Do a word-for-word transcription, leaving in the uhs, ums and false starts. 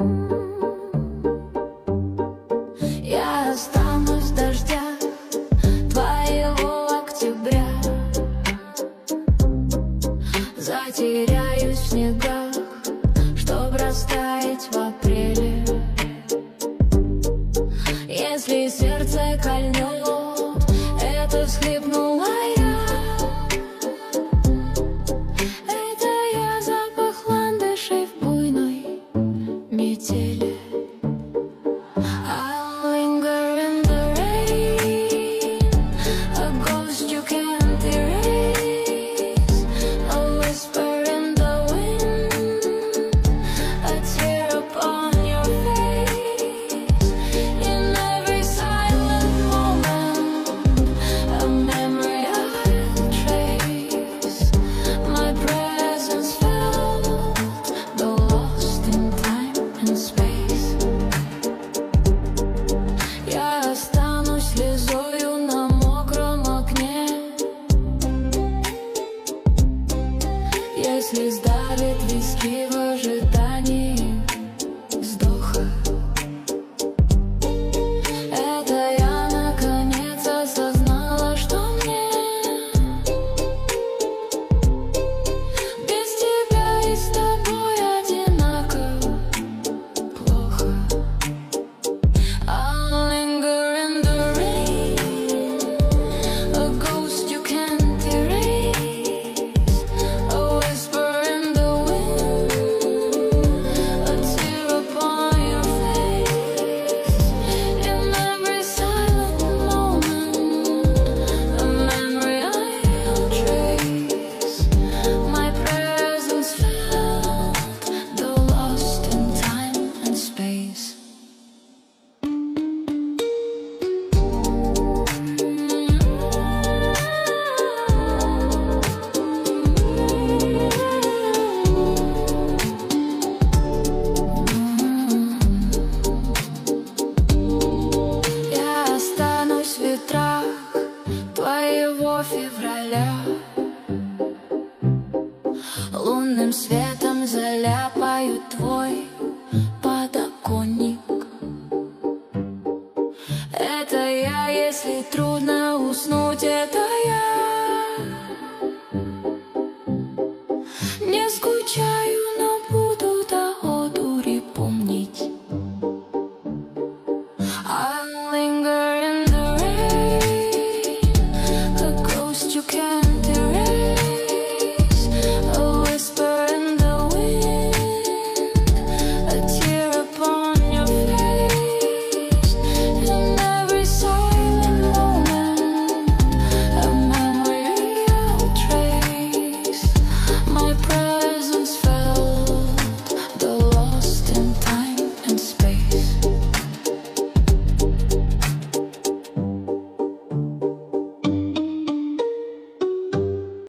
Я останусь в дождях твоего октября, затеряюсь в снегах, чтоб растаять в апреле. Если сердце кольнет, это всхлипнула я. Это я запах ландышей в буйной метели. I'll linger in the rain, a ghost you can't erase, a whisper in the wind, a tear upon your face. In every silent moment, a memory I'll trace. My presence felt, though lost in time and space. Я останусь слезою на мокром окне, если сдавит виски в ожидании вздоха. Это я наконец осознала, что мне без тебя и с тобой одинаково плохо. I'll linger in the rain, a ghost you can't erase, a whisper in the wind, a tear upon your face. In every silent moment, a memory I'll trace. My presence felt, though lost in time and space. Я останусь в ветрах твоего февраля, лунным светом заляпаю твой